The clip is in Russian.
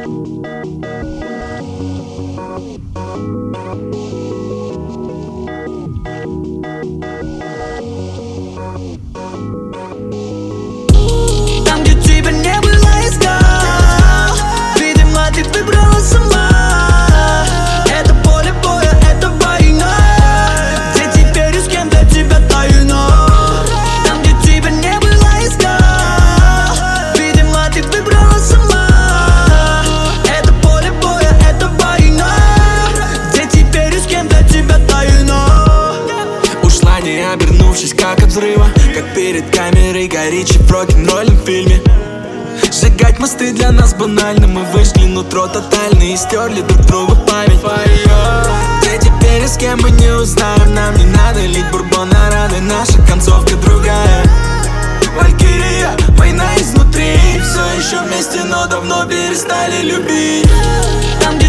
Там, где тебя не было, искал. Видимо, ты выбрала сама. Это поле боя, это война, где теперь и с кем для тебя тайна. Там, где тебя не было, искал. Видимо, ты выбрала сама. Это поле боя, это война, где теперь и с кем для тебя тайна. Ушла, не обернувшись, как от взрыва, как перед камерой горячий в рок-н-ролльном фильме. Сжигать мосты для нас банально. Мы вышли нутро тотально и стерли друг другу память. Где теперь и с кем мы не узнаем. Нам не надо лить бурбон на раны, наша концовка другая. Валькирия, война изнутри. Все еще вместе, но давно перестали любить. Там,